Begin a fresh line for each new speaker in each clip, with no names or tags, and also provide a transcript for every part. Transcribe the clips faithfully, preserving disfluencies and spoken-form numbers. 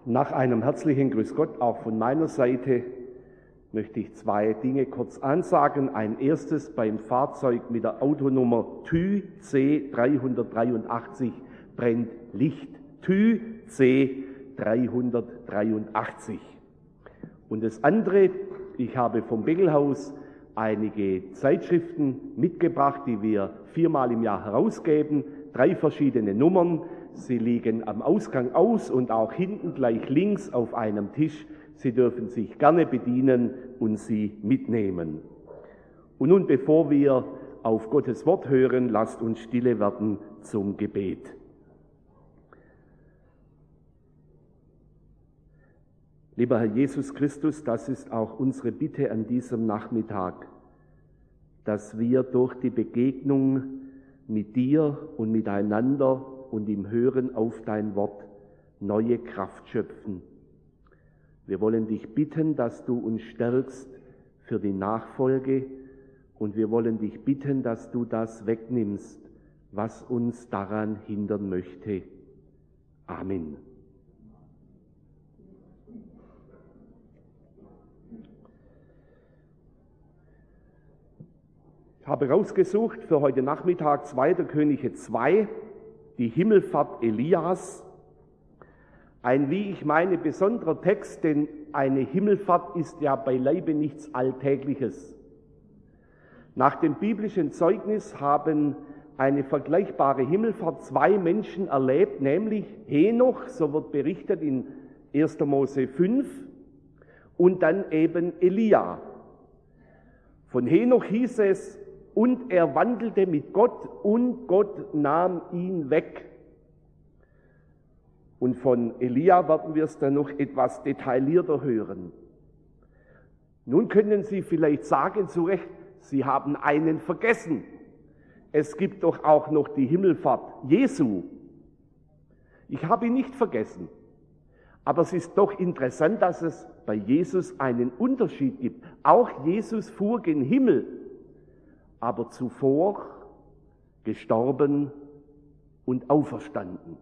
Nach einem herzlichen Grüß Gott auch von meiner Seite möchte ich zwei Dinge kurz ansagen. Ein erstes: Beim Fahrzeug mit der Autonummer T Ü C dreihundertdreiundachtzig brennt Licht. T Ü C dreihundertdreiundachtzig. Und das andere: Ich habe vom Begelhaus einige Zeitschriften mitgebracht, die wir viermal im Jahr herausgeben. Drei verschiedene Nummern. Sie liegen am Ausgang aus und auch hinten gleich links auf einem Tisch. Sie dürfen sich gerne bedienen und sie mitnehmen. Und nun, bevor wir auf Gottes Wort hören, lasst uns stille werden zum Gebet. Lieber Herr Jesus Christus, das ist auch unsere Bitte an diesem Nachmittag, dass wir durch die Begegnung mit dir und miteinander und im Hören auf dein Wort neue Kraft schöpfen. Wir wollen dich bitten, dass du uns stärkst für die Nachfolge, und wir wollen dich bitten, dass du das wegnimmst, was uns daran hindern möchte. Amen. Ich habe rausgesucht für heute Nachmittag zweiter Könige zwei, die Himmelfahrt Elias. Ein, wie ich meine, besonderer Text, denn eine Himmelfahrt ist ja beileibe nichts Alltägliches. Nach dem biblischen Zeugnis haben eine vergleichbare Himmelfahrt zwei Menschen erlebt, nämlich Henoch, so wird berichtet in erster Mose fünf, und dann eben Elia. Von Henoch hieß es: Und er wandelte mit Gott, und Gott nahm ihn weg. Und von Elia werden wir es dann noch etwas detaillierter hören. Nun können Sie vielleicht sagen, zu Recht, Sie haben einen vergessen. Es gibt doch auch noch die Himmelfahrt Jesu. Ich habe ihn nicht vergessen. Aber es ist doch interessant, dass es bei Jesus einen Unterschied gibt. Auch Jesus fuhr gen Himmel, aber zuvor gestorben und auferstanden.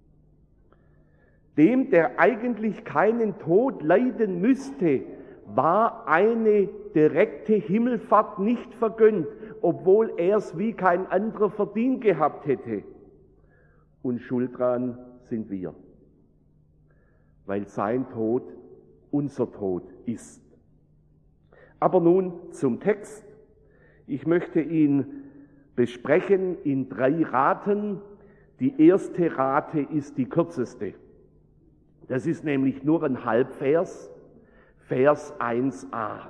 Dem, der eigentlich keinen Tod leiden müsste, war eine direkte Himmelfahrt nicht vergönnt, obwohl er es wie kein anderer verdient gehabt hätte. Und schuld dran sind wir, weil sein Tod unser Tod ist. Aber nun zum Text. Ich möchte ihn besprechen in drei Raten. Die erste Rate ist die kürzeste. Das ist nämlich nur ein Halbvers, Vers eins a.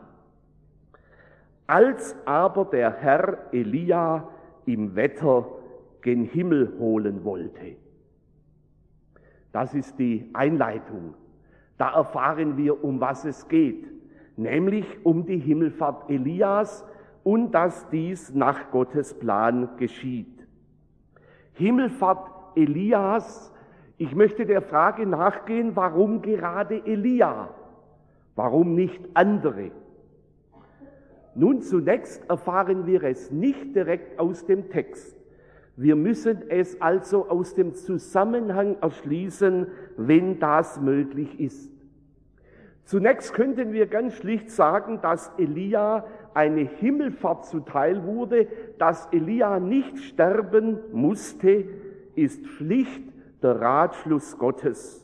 Als aber der Herr Elia im Wetter gen Himmel holen wollte. Das ist die Einleitung. Da erfahren wir, um was es geht, nämlich um die Himmelfahrt Elias, und dass dies nach Gottes Plan geschieht. Himmelfahrt Elias, ich möchte der Frage nachgehen, warum gerade Elia? Warum nicht andere? Nun, zunächst erfahren wir es nicht direkt aus dem Text. Wir müssen es also aus dem Zusammenhang erschließen, wenn das möglich ist. Zunächst könnten wir ganz schlicht sagen, dass Elia eine Himmelfahrt zuteil wurde. Dass Elia nicht sterben musste, ist schlicht der Ratschluss Gottes.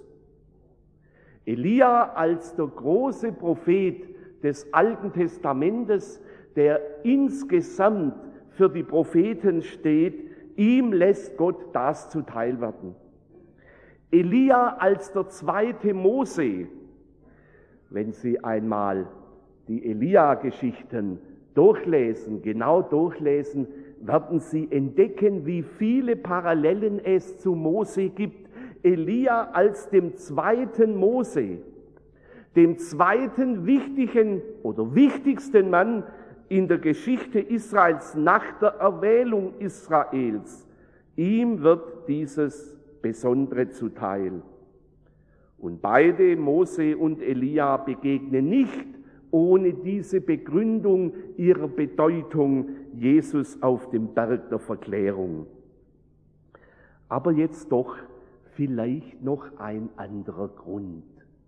Elia als der große Prophet des Alten Testamentes, der insgesamt für die Propheten steht, ihm lässt Gott das zuteil werden. Elia als der zweite Mose. Wenn Sie einmal die Elia-Geschichten durchlesen, genau durchlesen, werden Sie entdecken, wie viele Parallelen es zu Mose gibt. Elia als dem zweiten Mose, dem zweiten wichtigen oder wichtigsten Mann in der Geschichte Israels nach der Erwählung Israels. Ihm wird dieses Besondere zuteil. Und beide, Mose und Elia, begegnen nicht ohne diese Begründung ihrer Bedeutung Jesus auf dem Berg der Verklärung. Aber jetzt doch vielleicht noch ein anderer Grund.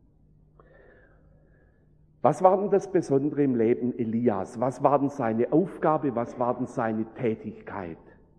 Was war denn das Besondere im Leben Elias? Was war denn seine Aufgabe? Was war denn seine Tätigkeit?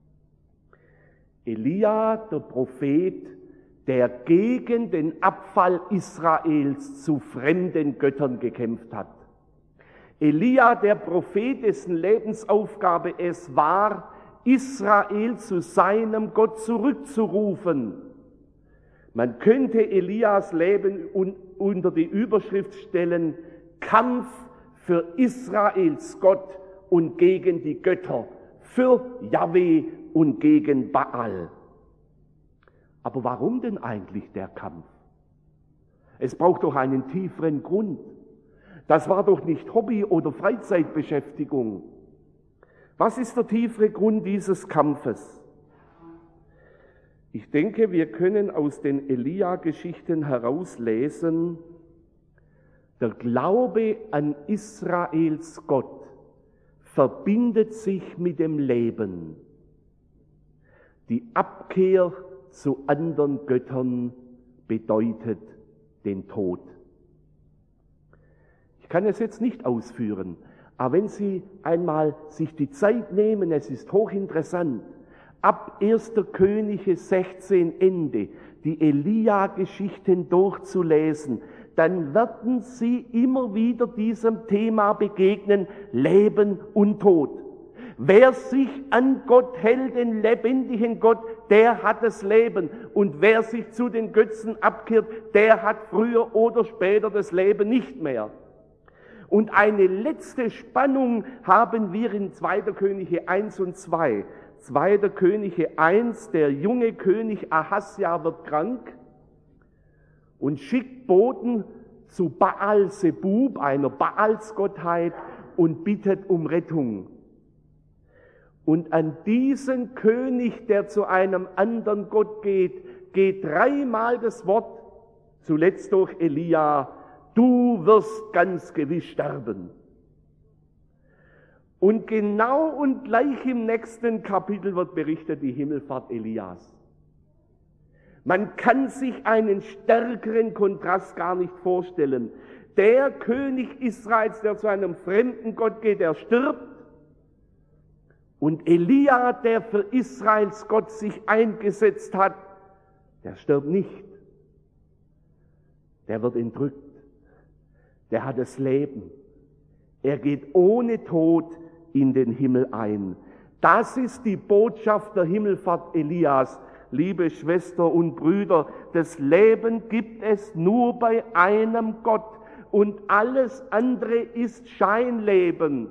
Elia, der Prophet, der gegen den Abfall Israels zu fremden Göttern gekämpft hat. Elia, der Prophet, dessen Lebensaufgabe es war, Israel zu seinem Gott zurückzurufen. Man könnte Elias Leben un- unter die Überschrift stellen, Kampf für Israels Gott und gegen die Götter, für Jahwe und gegen Baal. Aber warum denn eigentlich der Kampf? Es braucht doch einen tieferen Grund. Das war doch nicht Hobby- oder Freizeitbeschäftigung. Was ist der tiefere Grund dieses Kampfes? Ich denke, wir können aus den Elia-Geschichten herauslesen, der Glaube an Israels Gott verbindet sich mit dem Leben. Die Abkehr zu anderen Göttern bedeutet den Tod. Ich kann es jetzt nicht ausführen, aber wenn Sie einmal sich die Zeit nehmen, es ist hochinteressant, ab erster Könige sechzehn Ende die Elia-Geschichten durchzulesen, dann werden Sie immer wieder diesem Thema begegnen, Leben und Tod. Wer sich an Gott hält, den lebendigen Gott, der hat das Leben. Und wer sich zu den Götzen abkehrt, der hat früher oder später das Leben nicht mehr. Und eine letzte Spannung haben wir in zweiter Könige eins und zwei. zweiter Könige eins, der junge König Ahasja wird krank und schickt Boten zu Baal Zebub, einer Baalsgottheit, und bittet um Rettung. Und an diesen König, der zu einem anderen Gott geht, geht dreimal das Wort, zuletzt durch Elia, du wirst ganz gewiss sterben. Und genau und gleich im nächsten Kapitel wird berichtet die Himmelfahrt Elias. Man kann sich einen stärkeren Kontrast gar nicht vorstellen. Der König Israels, der zu einem fremden Gott geht, der stirbt. Und Elia, der für Israels Gott sich eingesetzt hat, der stirbt nicht. Der wird entrückt. Der hat das Leben. Er geht ohne Tod in den Himmel ein. Das ist die Botschaft der Himmelfahrt Elias. Liebe Schwestern und Brüder, das Leben gibt es nur bei einem Gott und alles andere ist Scheinleben.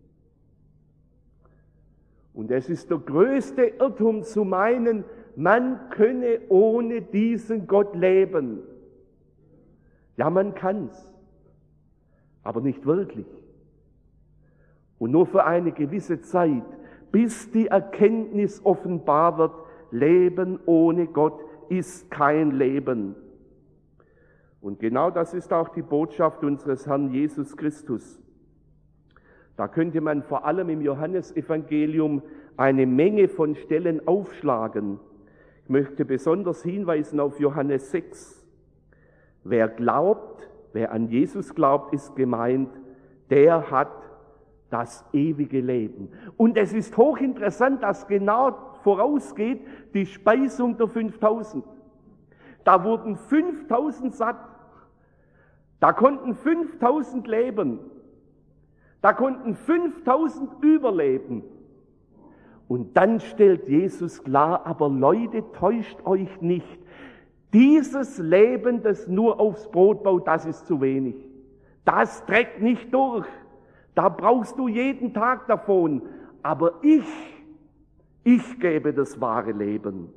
Und es ist der größte Irrtum zu meinen, man könne ohne diesen Gott leben. Ja, man kann's, aber nicht wirklich. Und nur für eine gewisse Zeit, bis die Erkenntnis offenbar wird, Leben ohne Gott ist kein Leben. Und genau das ist auch die Botschaft unseres Herrn Jesus Christus. Da könnte man vor allem im Johannesevangelium eine Menge von Stellen aufschlagen. Ich möchte besonders hinweisen auf Johannes sechs. Wer glaubt, wer an Jesus glaubt, ist gemeint, der hat das ewige Leben. Und es ist hochinteressant, dass genau vorausgeht die Speisung der fünftausend. Da wurden fünftausend satt. Da konnten fünftausend leben. Da konnten fünftausend überleben. Und dann stellt Jesus klar, aber Leute, täuscht euch nicht. Dieses Leben, das nur aufs Brot baut, das ist zu wenig. Das trägt nicht durch. Da brauchst du jeden Tag davon. Aber ich, ich gebe das wahre Leben.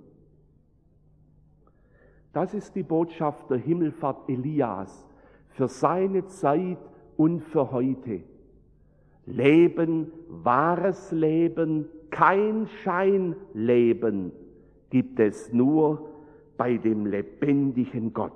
Das ist die Botschaft der Himmelfahrt Elias für seine Zeit und für heute. Leben, wahres Leben, kein Scheinleben gibt es nur bei dem lebendigen Gott.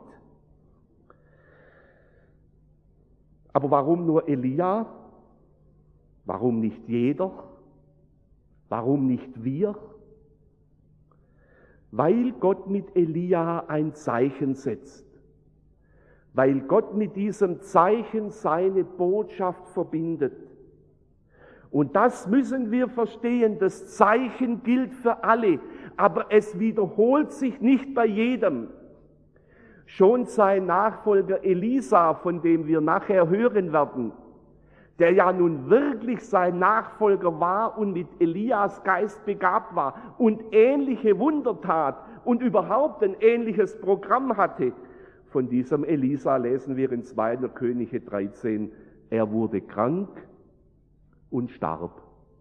Aber warum nur Elia? Warum nicht jeder? Warum nicht wir? Weil Gott mit Elia ein Zeichen setzt. Weil Gott mit diesem Zeichen seine Botschaft verbindet. Und das müssen wir verstehen, das Zeichen gilt für alle, aber es wiederholt sich nicht bei jedem. Schon sein Nachfolger Elisa, von dem wir nachher hören werden, der ja nun wirklich sein Nachfolger war und mit Elias Geist begabt war und ähnliche Wunder tat und überhaupt ein ähnliches Programm hatte. Von diesem Elisa lesen wir in zweiter Könige dreizehn, er wurde krank und starb.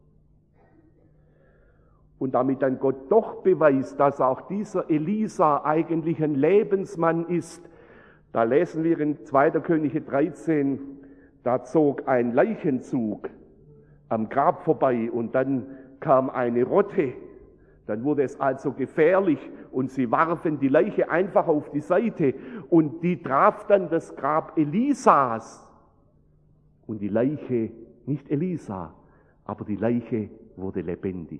Und damit dann Gott doch beweist, dass auch dieser Elisa eigentlich ein Lebensmann ist, da lesen wir in zweiter Könige dreizehn, da zog ein Leichenzug am Grab vorbei und dann kam eine Rotte. Dann wurde es also gefährlich und sie warfen die Leiche einfach auf die Seite und die traf dann das Grab Elisas. Und die Leiche, nicht Elisa, aber die Leiche wurde lebendig.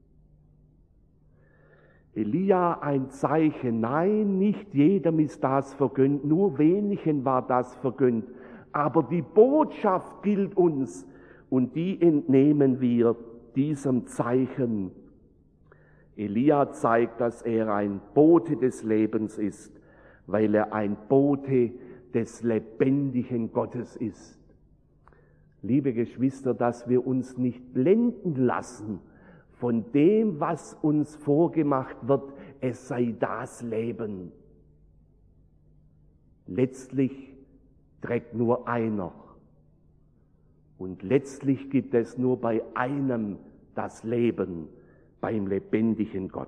Elia ein Zeichen, nein, nicht jedem ist das vergönnt, nur wenigen war das vergönnt. Aber die Botschaft gilt uns und die entnehmen wir diesem Zeichen. Elia zeigt, dass er ein Bote des Lebens ist, weil er ein Bote des lebendigen Gottes ist. Liebe Geschwister, dass wir uns nicht blenden lassen von dem, was uns vorgemacht wird, es sei das Leben. Letztlich trägt nur einer. Und letztlich gibt es nur bei einem das Leben, beim lebendigen Gott.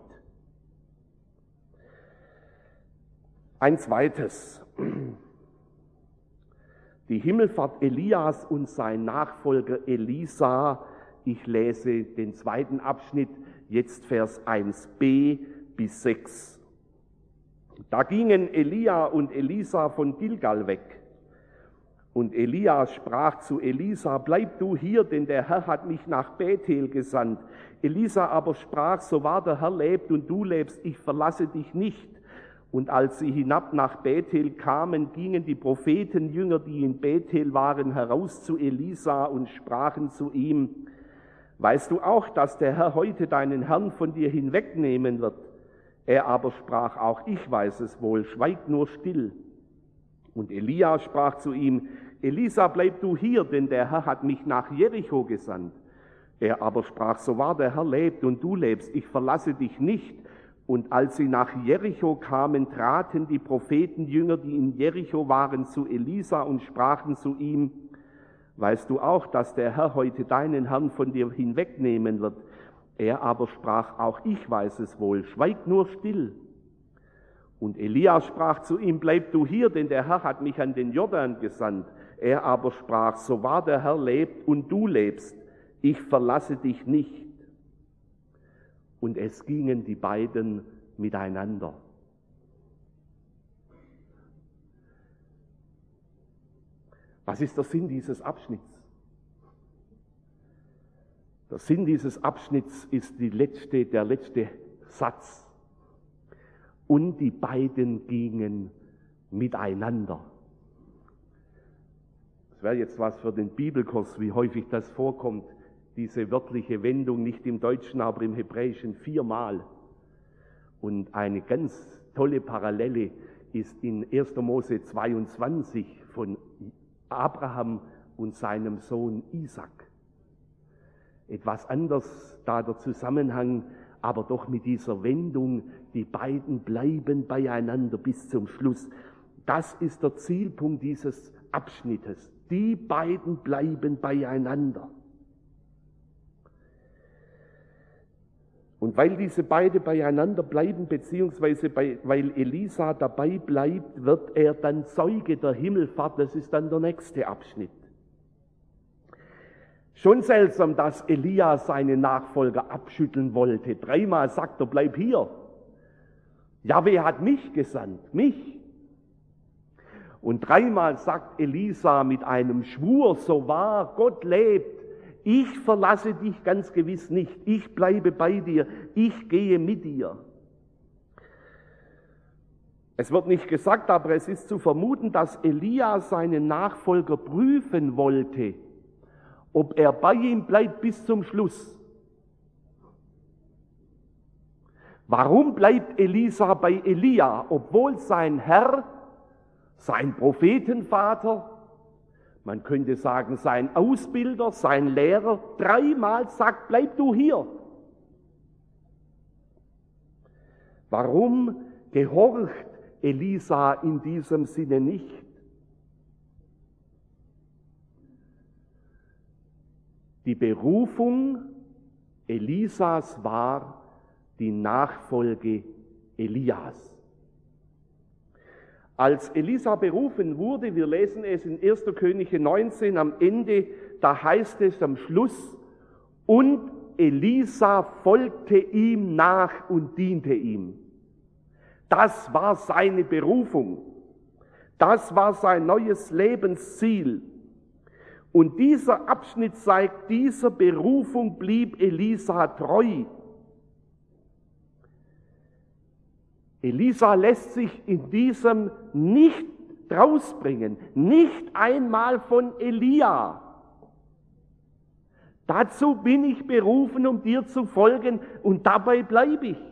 Ein zweites. Die Himmelfahrt Elias und sein Nachfolger Elisa. Ich lese den zweiten Abschnitt, jetzt Vers eins b bis sechs. Da gingen Elia und Elisa von Gilgal weg. Und Elia sprach zu Elisa, bleib du hier, denn der Herr hat mich nach Bethel gesandt. Elisa aber sprach, so wahr der Herr lebt und du lebst, ich verlasse dich nicht. Und als sie hinab nach Bethel kamen, gingen die Prophetenjünger, die in Bethel waren, heraus zu Elisa und sprachen zu ihm, weißt du auch, dass der Herr heute deinen Herrn von dir hinwegnehmen wird? Er aber sprach, auch ich weiß es wohl, schweig nur still. Und Elia sprach zu ihm, Elisa, bleib du hier, denn der Herr hat mich nach Jericho gesandt. Er aber sprach, so wahr der Herr lebt und du lebst, ich verlasse dich nicht. Und als sie nach Jericho kamen, traten die Prophetenjünger, die in Jericho waren, zu Elisa und sprachen zu ihm, weißt du auch, dass der Herr heute deinen Herrn von dir hinwegnehmen wird? Er aber sprach, auch ich weiß es wohl, schweig nur still. Und Elia sprach zu ihm, bleib du hier, denn der Herr hat mich an den Jordan gesandt. Er aber sprach, so wahr der Herr lebt und du lebst, ich verlasse dich nicht. Und es gingen die beiden miteinander. Was ist der Sinn dieses Abschnitts? Der Sinn dieses Abschnitts ist die letzte, der letzte Satz. Und die beiden gingen miteinander. Das wäre jetzt was für den Bibelkurs, wie häufig das vorkommt, diese wörtliche Wendung, nicht im Deutschen, aber im Hebräischen viermal. Und eine ganz tolle Parallele ist in erster Mose zweiundzwanzig von Abraham und seinem Sohn Isaac. Etwas anders da der Zusammenhang, aber doch mit dieser Wendung, die beiden bleiben beieinander bis zum Schluss. Das ist der Zielpunkt dieses Abschnittes. Die beiden bleiben beieinander. Und weil diese beiden beieinander bleiben, beziehungsweise bei, weil Elisa dabei bleibt, wird er dann Zeuge der Himmelfahrt. Das ist dann der nächste Abschnitt. Schon seltsam, dass Elia seine Nachfolger abschütteln wollte. Dreimal sagt er, bleib hier. Jahwe hat mich gesandt, mich. Und dreimal sagt Elisa mit einem Schwur, so wahr Gott lebt, ich verlasse dich ganz gewiss nicht, ich bleibe bei dir, ich gehe mit dir. Es wird nicht gesagt, aber es ist zu vermuten, dass Elia seinen Nachfolger prüfen wollte, ob er bei ihm bleibt bis zum Schluss. Warum bleibt Elisa bei Elia, obwohl sein Herr, sein Prophetenvater, man könnte sagen sein Ausbilder, sein Lehrer, dreimal sagt, bleib du hier? Warum gehorcht Elisa in diesem Sinne nicht? Die Berufung Elisas war die Nachfolge Elias. Als Elisa berufen wurde, wir lesen es in erster Könige neunzehn am Ende, da heißt es am Schluss, und Elisa folgte ihm nach und diente ihm. Das war seine Berufung. Das war sein neues Lebensziel. Und dieser Abschnitt zeigt, dieser Berufung blieb Elisa treu. Elisa lässt sich in diesem nicht rausbringen, nicht einmal von Elia. Dazu bin ich berufen, um dir zu folgen, und dabei bleibe ich.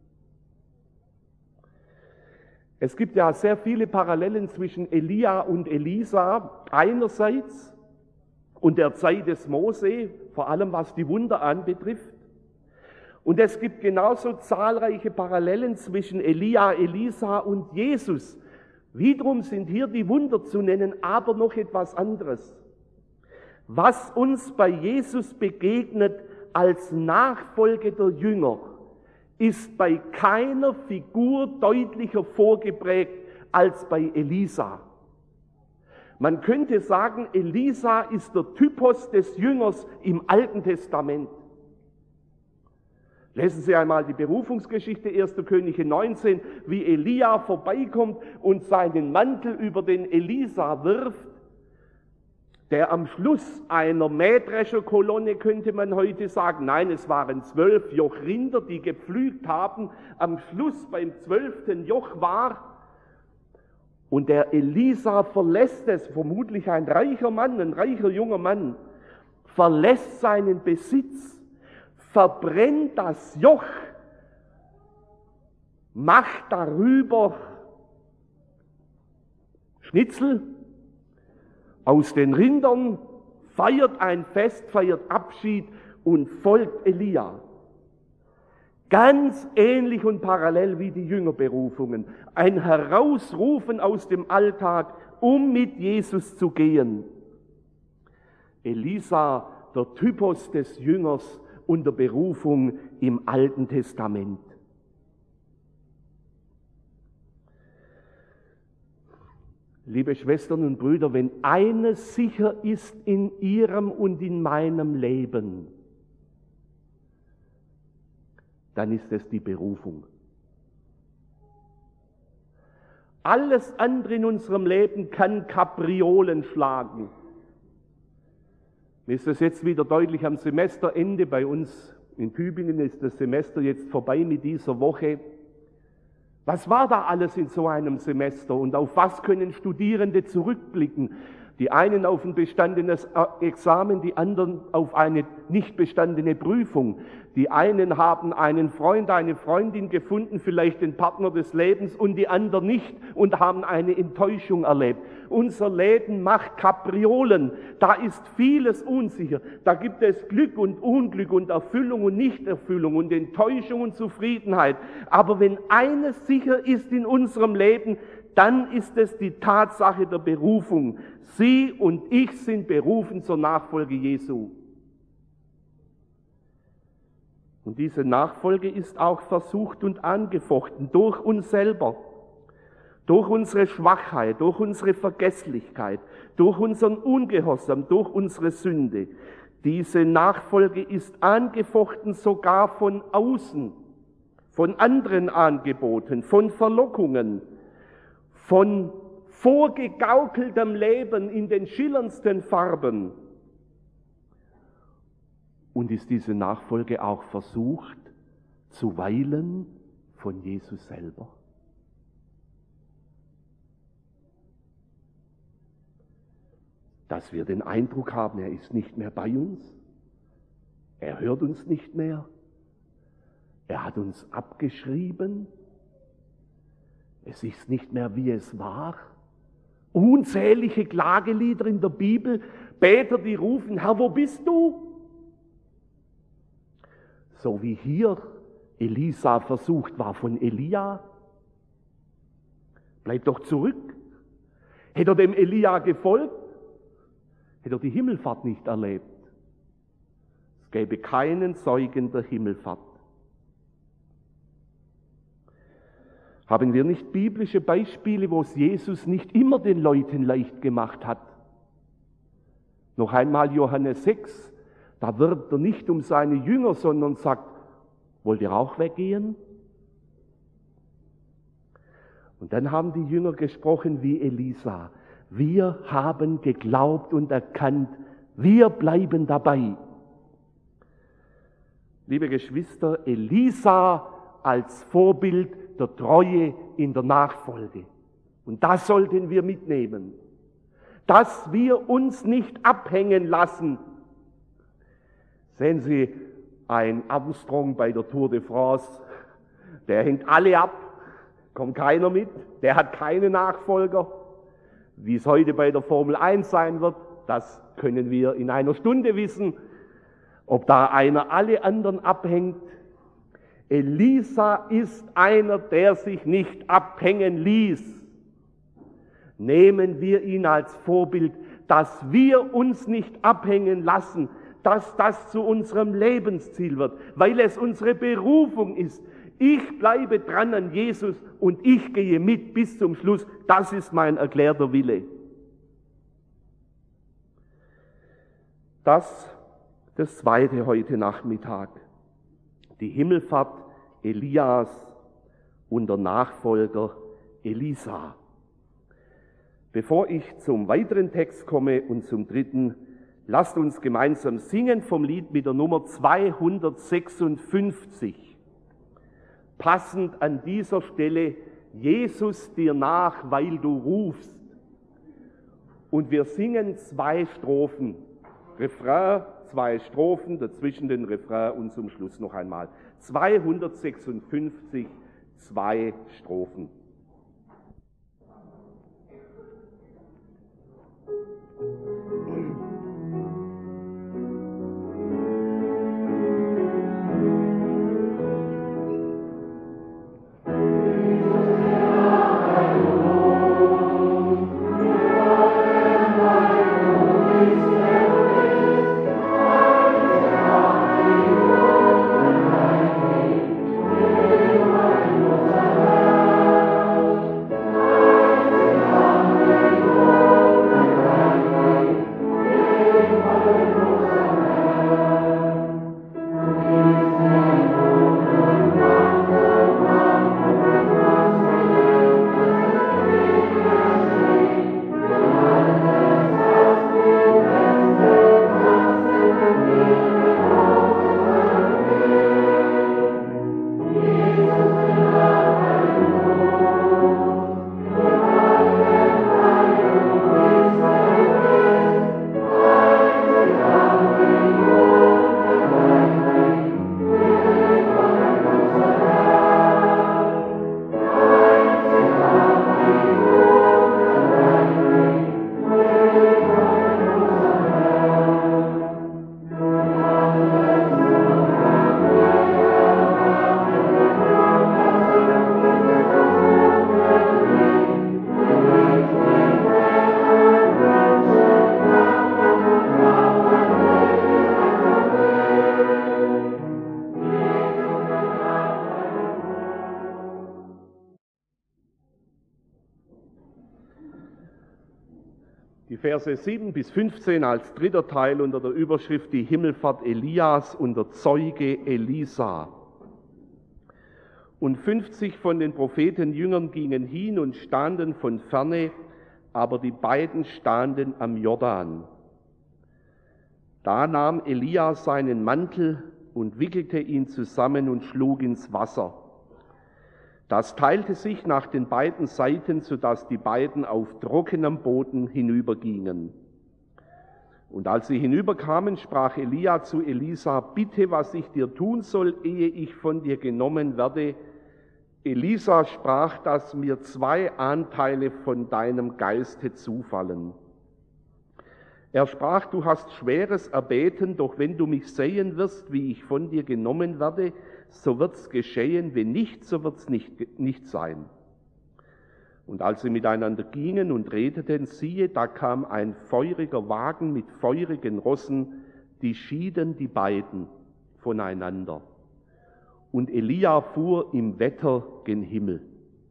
Es gibt ja sehr viele Parallelen zwischen Elia und Elisa einerseits und der Zeit des Mose, vor allem was die Wunder anbetrifft. Und es gibt genauso zahlreiche Parallelen zwischen Elia, Elisa und Jesus. Wiederum sind hier die Wunder zu nennen, aber noch etwas anderes. Was uns bei Jesus begegnet als Nachfolge der Jünger, ist bei keiner Figur deutlicher vorgeprägt als bei Elisa. Man könnte sagen, Elisa ist der Typus des Jüngers im Alten Testament. Lesen Sie einmal die Berufungsgeschichte erster Könige neunzehn, wie Elia vorbeikommt und seinen Mantel über den Elisa wirft, der am Schluss einer Mähdrescherkolonne, könnte man heute sagen, nein, es waren zwölf Joch Rinder, die gepflügt haben, am Schluss beim zwölften Joch war. Und der Elisa verlässt es, vermutlich ein reicher Mann, ein reicher junger Mann, verlässt seinen Besitz, verbrennt das Joch, macht darüber Schnitzel aus den Rindern, feiert ein Fest, feiert Abschied und folgt Elia. Ganz ähnlich und parallel wie die Jüngerberufungen. Ein Herausrufen aus dem Alltag, um mit Jesus zu gehen. Elisa, der Typus des Jüngers und der Berufung im Alten Testament. Liebe Schwestern und Brüder, wenn eines sicher ist in Ihrem und in meinem Leben, dann ist es die Berufung. Alles andere in unserem Leben kann Kapriolen schlagen. Mir ist das jetzt wieder deutlich am Semesterende. Bei uns in Tübingen ist das Semester jetzt vorbei mit dieser Woche. Was war da alles in so einem Semester und auf was können Studierende zurückblicken? Die einen auf ein bestandenes Examen, die anderen auf eine nicht bestandene Prüfung. Die einen haben einen Freund, eine Freundin gefunden, vielleicht den Partner des Lebens, und die anderen nicht und haben eine Enttäuschung erlebt. Unser Leben macht Kapriolen, da ist vieles unsicher. Da gibt es Glück und Unglück und Erfüllung und Nichterfüllung und Enttäuschung und Zufriedenheit. Aber wenn eines sicher ist in unserem Leben, dann ist es die Tatsache der Berufung. Sie und ich sind berufen zur Nachfolge Jesu. Und diese Nachfolge ist auch versucht und angefochten durch uns selber, durch unsere Schwachheit, durch unsere Vergesslichkeit, durch unseren Ungehorsam, durch unsere Sünde. Diese Nachfolge ist angefochten sogar von außen, von anderen Angeboten, von Verlockungen, von vorgegaukeltem Leben in den schillerndsten Farben. Und ist diese Nachfolge auch versucht, zuweilen von Jesus selber? dass wir den Eindruck haben, er ist nicht mehr bei uns, er hört uns nicht mehr, er hat uns abgeschrieben, es ist nicht mehr, wie es war. Unzählige Klagelieder in der Bibel, Beter, die rufen, Herr, wo bist du? So wie hier Elisa versucht war von Elia. Bleib doch zurück. Hätte er dem Elia gefolgt, hätte er die Himmelfahrt nicht erlebt. Es gäbe keinen Zeugen der Himmelfahrt. Haben wir nicht biblische Beispiele, wo es Jesus nicht immer den Leuten leicht gemacht hat? Noch einmal Johannes sechs, da wirbt er nicht um seine Jünger, sondern sagt, wollt ihr auch weggehen? Und dann haben die Jünger gesprochen wie Elisa. Wir haben geglaubt und erkannt, wir bleiben dabei. Liebe Geschwister, Elisa als Vorbild der Treue in der Nachfolge. Und das sollten wir mitnehmen. Dass wir uns nicht abhängen lassen. Sehen Sie, ein Armstrong bei der Tour de France, der hängt alle ab, kommt keiner mit, der hat keine Nachfolger. Wie es heute bei der Formel eins sein wird, das können wir in einer Stunde wissen, ob da einer alle anderen abhängt. Elisa ist einer, der sich nicht abhängen ließ. Nehmen wir ihn als Vorbild, dass wir uns nicht abhängen lassen, dass das zu unserem Lebensziel wird, weil es unsere Berufung ist. Ich bleibe dran an Jesus und ich gehe mit bis zum Schluss. Das ist mein erklärter Wille. Das, das Zweite heute Nachmittag. Die Himmelfahrt Elias und der Nachfolger Elisa. Bevor ich zum weiteren Text komme und zum dritten, lasst uns gemeinsam singen vom Lied mit der Nummer zweihundertsechsundfünfzig. Passend an dieser Stelle, Jesus dir nach, weil du rufst. Und wir singen zwei Strophen. Refrain, zwei Strophen, dazwischen den Refrain und zum Schluss noch einmal. zweihundertsechsundfünfzig, zwei Strophen. Die Verse sieben bis fünfzehn als dritter Teil unter der Überschrift Die Himmelfahrt Elias und der Zeuge Elisa. Und fünfzig von den Prophetenjüngern gingen hin und standen von ferne, aber die beiden standen am Jordan. Da nahm Elias seinen Mantel und wickelte ihn zusammen und schlug ins Wasser. Das teilte sich nach den beiden Seiten, sodass die beiden auf trockenem Boden hinübergingen. Und als sie hinüberkamen, sprach Elia zu Elisa: Bitte, was ich dir tun soll, ehe ich von dir genommen werde. Elisa sprach, dass mir zwei Anteile von deinem Geiste zufallen. Er sprach: Du hast Schweres erbeten, doch wenn du mich sehen wirst, wie ich von dir genommen werde, so wird's geschehen, wenn nicht, so wird's nicht, nicht sein. Und als sie miteinander gingen und redeten, siehe, da kam ein feuriger Wagen mit feurigen Rossen, die schieden die beiden voneinander. Und Elia fuhr im Wetter gen Himmel.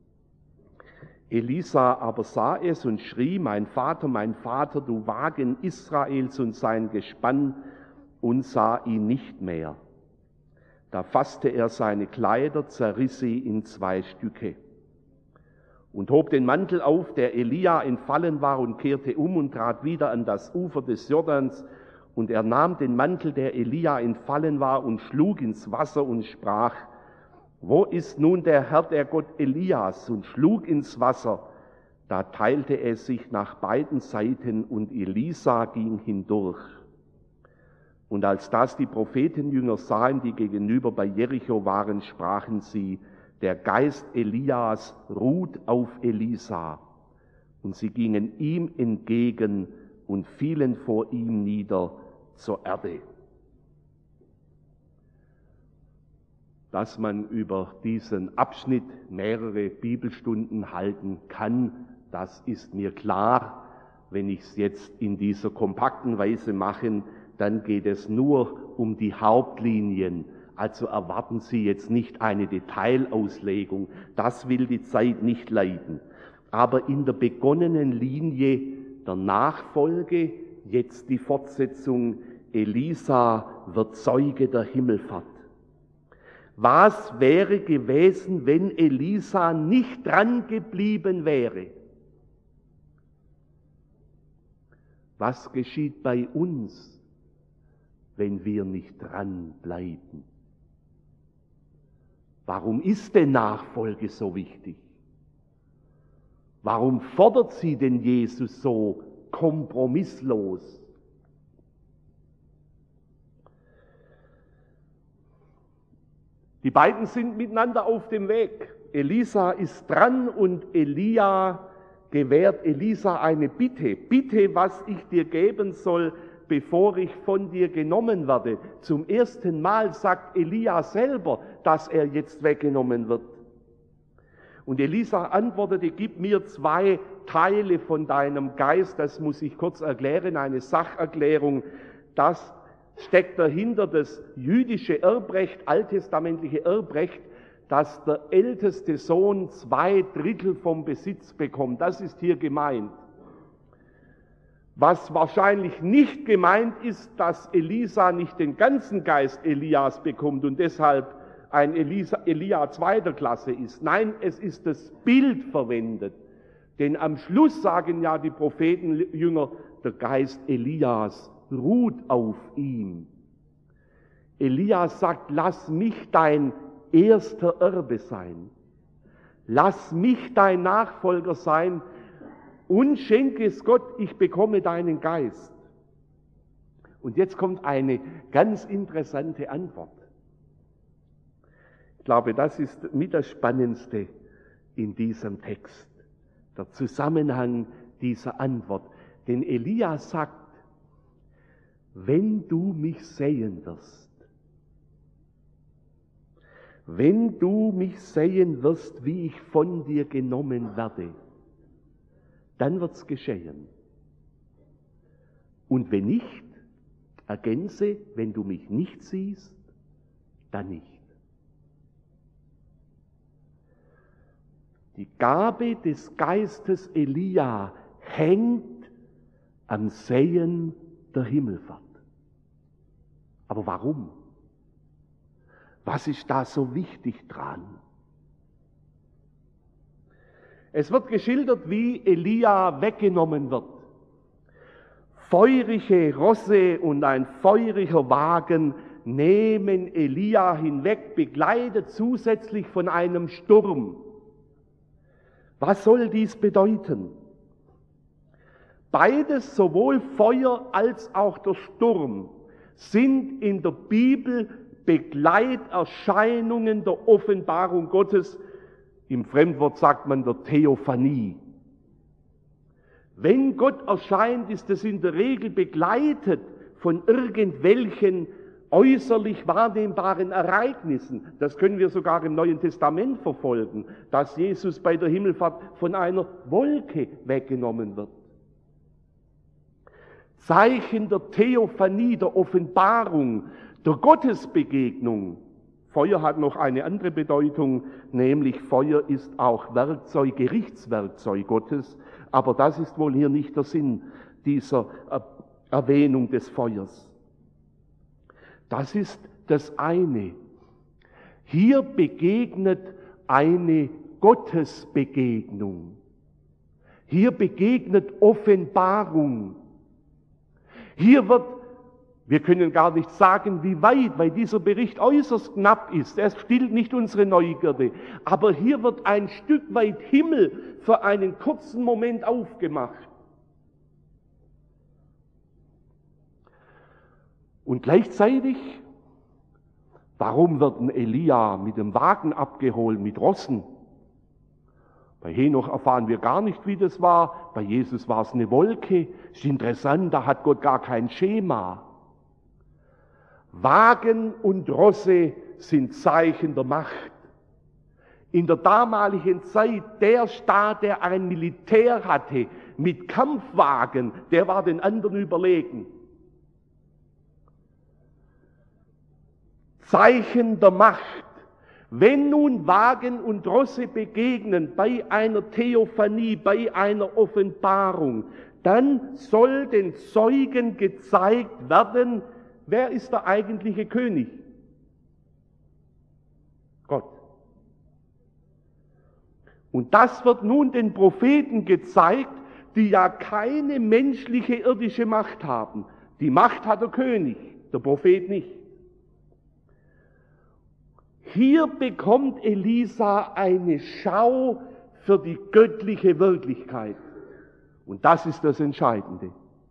Elisa aber sah es und schrie: Mein Vater, mein Vater, du Wagen Israels und sein Gespann, und sah ihn nicht mehr. Da fasste er seine Kleider, zerriss sie in zwei Stücke und hob den Mantel auf, der Elia entfallen war, und kehrte um und trat wieder an das Ufer des Jordans. Und er nahm den Mantel, der Elia entfallen war, und schlug ins Wasser und sprach: Wo ist nun der Herr, der Gott Elias? Und schlug ins Wasser. Da teilte es sich nach beiden Seiten, und Elisa ging hindurch. Und als das die Prophetenjünger sahen, die gegenüber bei Jericho waren, sprachen sie: Der Geist Elias ruht auf Elisa. Und sie gingen ihm entgegen und fielen vor ihm nieder zur Erde. Dass man über diesen Abschnitt mehrere Bibelstunden halten kann, das ist mir klar. Wenn ich es jetzt in dieser kompakten Weise mache, dann geht es nur um die Hauptlinien. Also erwarten Sie jetzt nicht eine Detailauslegung, das will die Zeit nicht leiden. Aber in der begonnenen Linie der Nachfolge, jetzt die Fortsetzung: Elisa wird Zeuge der Himmelfahrt. Was wäre gewesen, wenn Elisa nicht dran geblieben wäre? Was geschieht bei uns, wenn wir nicht dran bleiben? Warum ist denn Nachfolge so wichtig? Warum fordert sie denn Jesus so kompromisslos? Die beiden sind miteinander auf dem Weg. Elisa ist dran und Elia gewährt Elisa eine Bitte. Bitte, was ich dir geben soll, bevor ich von dir genommen werde. Zum ersten Mal sagt Elia selber, dass er jetzt weggenommen wird. Und Elisa antwortete: Gib mir zwei Teile von deinem Geist. Das muss ich kurz erklären, eine Sacherklärung. Das steckt dahinter das jüdische Erbrecht, alttestamentliche Erbrecht, dass der älteste Sohn zwei Drittel vom Besitz bekommt. Das ist hier gemeint. Was wahrscheinlich nicht gemeint ist, dass Elisa nicht den ganzen Geist Elias bekommt und deshalb ein Elisa, Elia zweiter Klasse ist. Nein, es ist das Bild verwendet. Denn am Schluss sagen ja die Prophetenjünger, der Geist Elias ruht auf ihm. Elias sagt: Lass mich dein erster Erbe sein. Lass mich dein Nachfolger sein. Und schenke es Gott, ich bekomme deinen Geist. Und jetzt kommt eine ganz interessante Antwort. Ich glaube, das ist mit das Spannendste in diesem Text, der Zusammenhang dieser Antwort. Denn Elia sagt: Wenn du mich sehen wirst, wenn du mich sehen wirst, wie ich von dir genommen werde, dann wird's geschehen. Und wenn nicht, ergänze, wenn du mich nicht siehst, dann nicht. Die Gabe des Geistes Elia hängt am Sehen der Himmelfahrt. Aber warum? Was ist da so wichtig dran? Es wird geschildert, wie Elia weggenommen wird. Feurige Rosse und ein feuriger Wagen nehmen Elia hinweg, begleitet zusätzlich von einem Sturm. Was soll dies bedeuten? beides, sowohl Feuer als auch der Sturm, sind in der Bibel Begleiterscheinungen der Offenbarung Gottes. Im Fremdwort sagt man der Theophanie. Wenn Gott erscheint, ist es in der Regel begleitet von irgendwelchen äußerlich wahrnehmbaren Ereignissen. Das können wir sogar im Neuen Testament verfolgen, dass Jesus bei der Himmelfahrt von einer Wolke weggenommen wird. Zeichen der Theophanie, der Offenbarung, der Gottesbegegnung. Feuer hat noch eine andere Bedeutung, nämlich Feuer ist auch Werkzeug, Gerichtswerkzeug Gottes, aber das ist wohl hier nicht der Sinn dieser Erwähnung des Feuers. Das ist das eine. Hier begegnet eine Gottesbegegnung. Hier begegnet Offenbarung. Hier wird, wir können gar nicht sagen, wie weit, weil dieser Bericht äußerst knapp ist. Er stillt nicht unsere Neugierde. Aber hier wird ein Stück weit Himmel für einen kurzen Moment aufgemacht. Und gleichzeitig, warum wird ein Elia mit dem Wagen abgeholt, mit Rossen? Bei Henoch erfahren wir gar nicht, wie das war. Bei Jesus war es eine Wolke. Ist interessant, da hat Gott gar kein Schema. Wagen und Rosse sind Zeichen der Macht. In der damaligen Zeit, der Staat, der ein Militär hatte, mit Kampfwagen, der war den anderen überlegen. Zeichen der Macht. Wenn nun Wagen und Rosse begegnen bei einer Theophanie, bei einer Offenbarung, dann soll den Zeugen gezeigt werden, wer ist der eigentliche König? Gott. Und das wird nun den Propheten gezeigt, die ja keine menschliche irdische Macht haben. Die Macht hat der König, der Prophet nicht. Hier bekommt Elisa eine Schau für die göttliche Wirklichkeit. Und das ist das Entscheidende.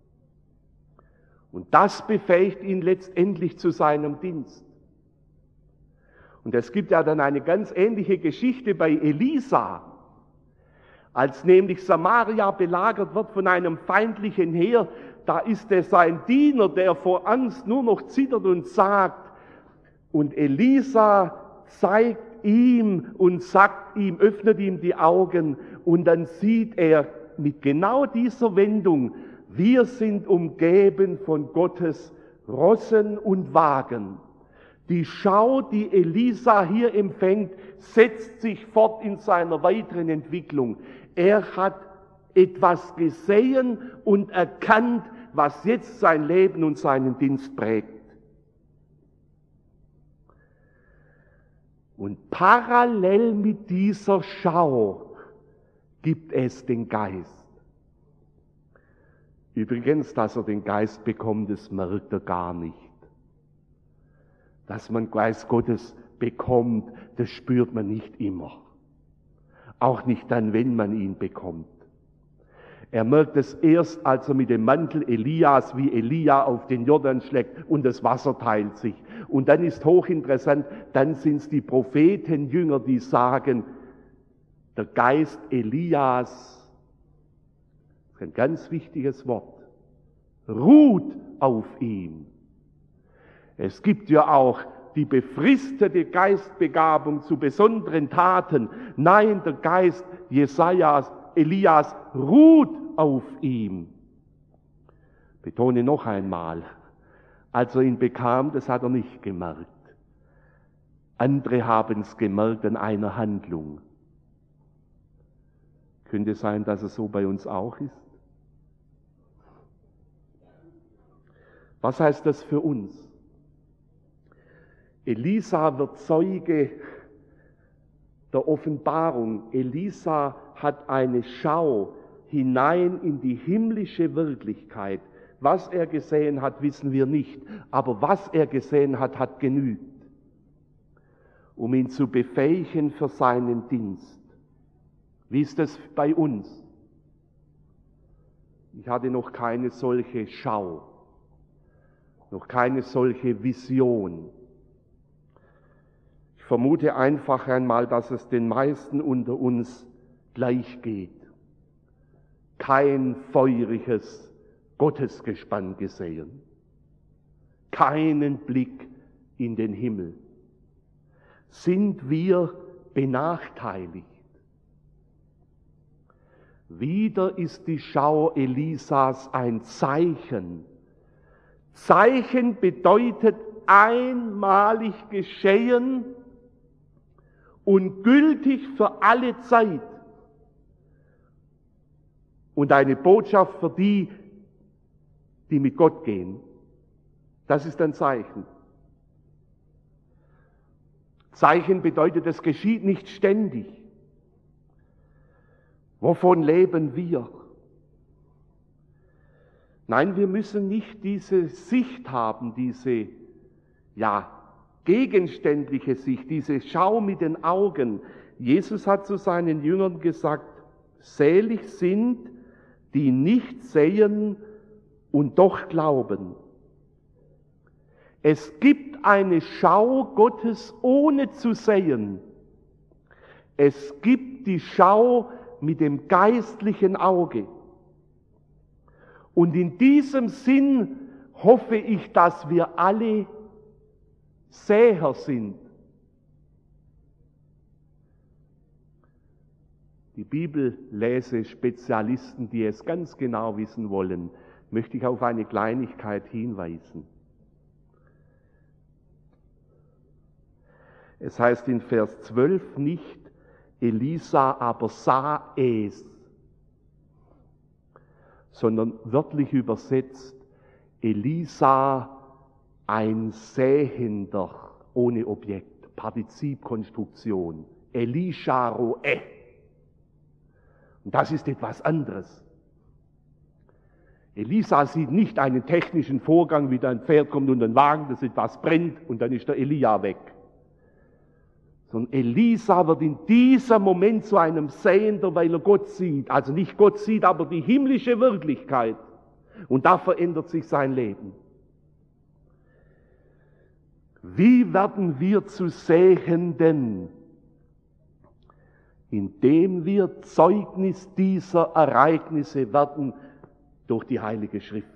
Und das befähigt ihn letztendlich zu seinem Dienst. Und es gibt ja dann eine ganz ähnliche Geschichte bei Elisa. Als nämlich Samaria belagert wird von einem feindlichen Heer, da ist es sein Diener, der vor Angst nur noch zittert und sagt, und Elisa zeigt ihm und sagt ihm, öffnet ihm die Augen, und dann sieht er mit genau dieser Wendung, wir sind umgeben von Gottes Rossen und Wagen. Die Schau, die Elisa hier empfängt, setzt sich fort in seiner weiteren Entwicklung. Er hat etwas gesehen und erkannt, was jetzt sein Leben und seinen Dienst prägt. Und parallel mit dieser Schau gibt es den Geist. Übrigens, dass er den Geist bekommt, das merkt er gar nicht. Dass man Geist Gottes bekommt, das spürt man nicht immer. Auch nicht dann, wenn man ihn bekommt. Er merkt es erst, als er mit dem Mantel Elias wie Elia auf den Jordan schlägt und das Wasser teilt sich. Und dann ist hochinteressant, dann sind es die Prophetenjünger, die sagen, der Geist Elias, das ist ein ganz wichtiges Wort, ruht auf ihm. Es gibt ja auch die befristete Geistbegabung zu besonderen Taten. Nein, der Geist Jesajas, Elias ruht auf ihm. Betone noch einmal, als er ihn bekam, das hat er nicht gemerkt. Andere haben es gemerkt an einer Handlung. Könnte sein, dass es so bei uns auch ist? Was heißt das für uns? Elisa wird Zeuge der Offenbarung. Elisa hat eine Schau hinein in die himmlische Wirklichkeit. Was er gesehen hat, wissen wir nicht. Aber was er gesehen hat, hat genügt, um ihn zu befähigen für seinen Dienst. Wie ist das bei uns? Ich hatte noch keine solche Schau, noch keine solche Vision. Ich vermute einfach einmal, dass es den meisten unter uns gleich geht. Kein feuriges Gottesgespann gesehen, keinen Blick in den Himmel. Sind wir benachteiligt? Wieder ist die Schau Elisas ein Zeichen. Zeichen bedeutet einmalig geschehen und gültig für alle Zeit. Und eine Botschaft für die, die mit Gott gehen. Das ist ein Zeichen. Zeichen bedeutet, es geschieht nicht ständig. Wovon leben wir? Nein, wir müssen nicht diese Sicht haben, diese, ja, gegenständliche Sicht, diese Schau mit den Augen. Jesus hat zu seinen Jüngern gesagt, selig sind, die nicht sehen und doch glauben. Es gibt eine Schau Gottes ohne zu sehen. Es gibt die Schau mit dem geistlichen Auge. Und in diesem Sinn hoffe ich, dass wir alle Säher sind. Die Bibellese-Spezialisten, die es ganz genau wissen wollen, möchte ich auf eine Kleinigkeit hinweisen. Es heißt in Vers zwölf nicht, Elisa aber sah es, sondern wörtlich übersetzt, Elisa ein Sähender ohne Objekt, Partizipkonstruktion, Elisha roe. Und das ist etwas anderes. Elisa sieht nicht einen technischen Vorgang, wie da ein Pferd kommt und ein Wagen, das etwas brennt und dann ist der Elia weg. Sondern Elisa wird in diesem Moment zu einem Sehender, weil er Gott sieht. Also nicht Gott sieht, aber die himmlische Wirklichkeit. Und da verändert sich sein Leben. Wie werden wir zu Sehenden? Indem wir Zeugnis dieser Ereignisse werden durch die Heilige Schrift.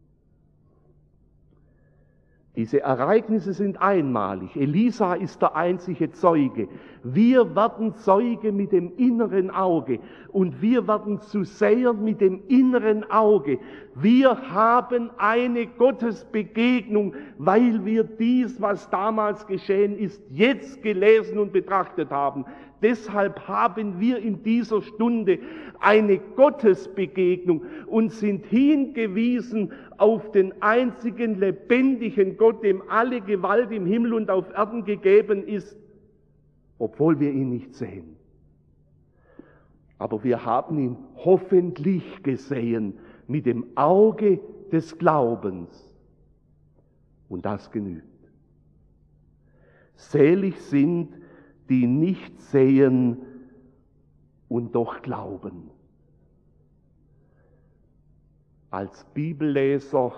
Diese Ereignisse sind einmalig. Elisa ist der einzige Zeuge. Wir werden Zeuge mit dem inneren Auge und wir werden zu Sehern mit dem inneren Auge. Wir haben eine Gottesbegegnung, weil wir dies, was damals geschehen ist, jetzt gelesen und betrachtet haben. Deshalb haben wir in dieser Stunde eine Gottesbegegnung und sind hingewiesen auf den einzigen lebendigen Gott, dem alle Gewalt im Himmel und auf Erden gegeben ist, obwohl wir ihn nicht sehen. Aber wir haben ihn hoffentlich gesehen mit dem Auge des Glaubens. Und das genügt. Selig sind, die nicht sehen und doch glauben. Als Bibelleser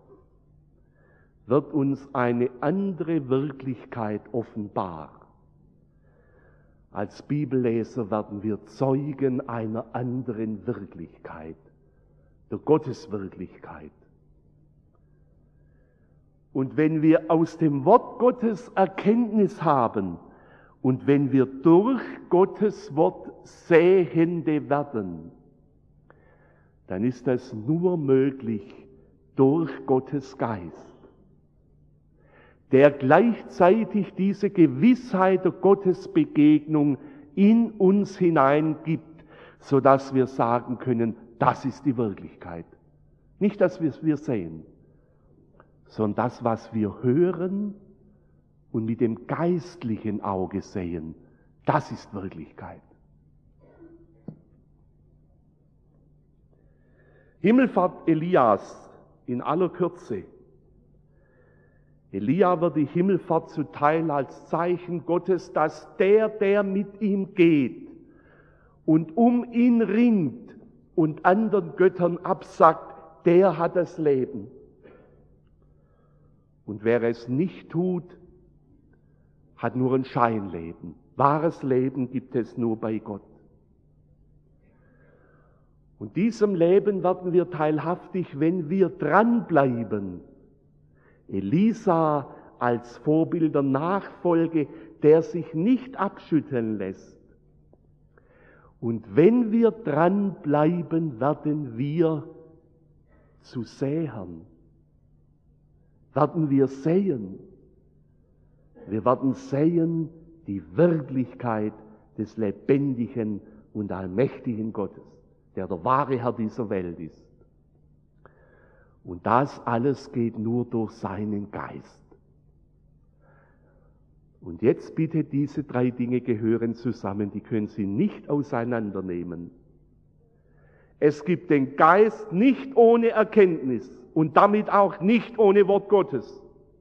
wird uns eine andere Wirklichkeit offenbar. Als Bibelleser werden wir Zeugen einer anderen Wirklichkeit, der Gotteswirklichkeit. Und wenn wir aus dem Wort Gottes Erkenntnis haben und wenn wir durch Gottes Wort Sehende werden, dann ist das nur möglich durch Gottes Geist, der gleichzeitig diese Gewissheit der Gottesbegegnung in uns hineingibt, sodass wir sagen können, das ist die Wirklichkeit. Nicht, dass wir es wir sehen, sondern das, was wir hören und mit dem geistlichen Auge sehen, das ist Wirklichkeit. Himmelfahrt Elias in aller Kürze. Elia wird die Himmelfahrt zuteil als Zeichen Gottes, dass der, der mit ihm geht und um ihn ringt und anderen Göttern absagt, der hat das Leben. Und wer es nicht tut, hat nur ein Scheinleben. Wahres Leben gibt es nur bei Gott. Und diesem Leben werden wir teilhaftig, wenn wir dranbleiben. Elisa als Vorbild der Nachfolge, der sich nicht abschütteln lässt. Und wenn wir dranbleiben, werden wir zu Sähern. Werden wir säen. Wir werden säen die Wirklichkeit des lebendigen und allmächtigen Gottes, der der wahre Herr dieser Welt ist. Und das alles geht nur durch seinen Geist. Und jetzt bitte, diese drei Dinge gehören zusammen, die können Sie nicht auseinandernehmen. Es gibt den Geist nicht ohne Erkenntnis und damit auch nicht ohne Wort Gottes.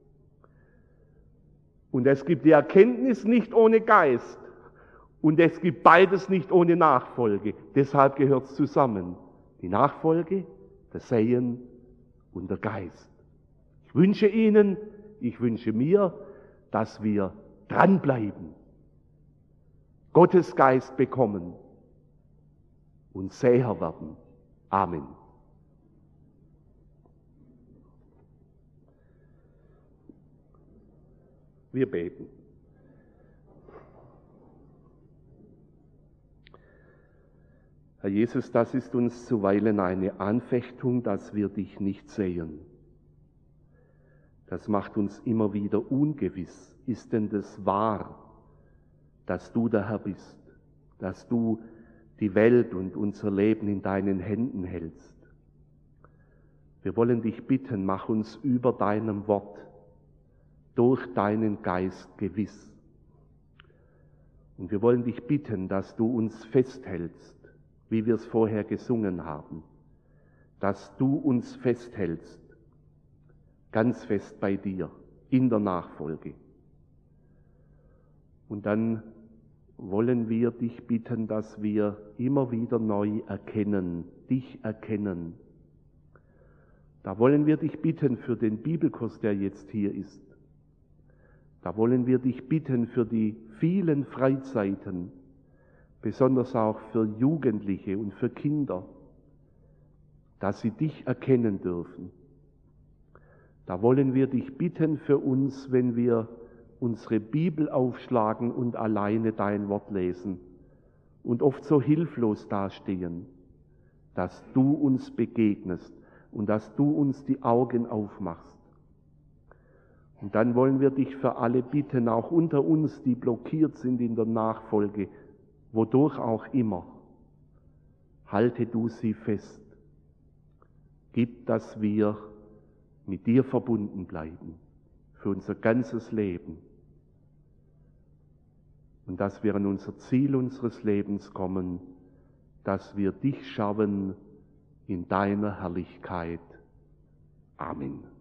Und es gibt die Erkenntnis nicht ohne Geist. Und es gibt beides nicht ohne Nachfolge. Deshalb gehört es zusammen. Die Nachfolge, das Säen und der Geist. Ich wünsche Ihnen, ich wünsche mir, dass wir dranbleiben, Gottes Geist bekommen und Säher werden. Amen. Wir beten. Herr Jesus, das ist uns zuweilen eine Anfechtung, dass wir dich nicht sehen. Das macht uns immer wieder ungewiss. Ist denn das wahr, dass du der Herr bist, dass du die Welt und unser Leben in deinen Händen hältst? Wir wollen dich bitten, mach uns über deinem Wort durch deinen Geist gewiss. Und wir wollen dich bitten, dass du uns festhältst, wie wir es vorher gesungen haben, dass du uns festhältst, ganz fest bei dir, in der Nachfolge. Und dann wollen wir dich bitten, dass wir immer wieder neu erkennen, dich erkennen. Da wollen wir dich bitten für den Bibelkurs, der jetzt hier ist. Da wollen wir dich bitten für die vielen Freizeiten, besonders auch für Jugendliche und für Kinder, dass sie dich erkennen dürfen. Da wollen wir dich bitten für uns, wenn wir unsere Bibel aufschlagen und alleine dein Wort lesen und oft so hilflos dastehen, dass du uns begegnest und dass du uns die Augen aufmachst. Und dann wollen wir dich für alle bitten, auch unter uns, die blockiert sind in der Nachfolge, wodurch auch immer, halte du sie fest. Gib, dass wir mit dir verbunden bleiben, für unser ganzes Leben. Und dass wir an unser Ziel unseres Lebens kommen, dass wir dich schauen in deiner Herrlichkeit. Amen.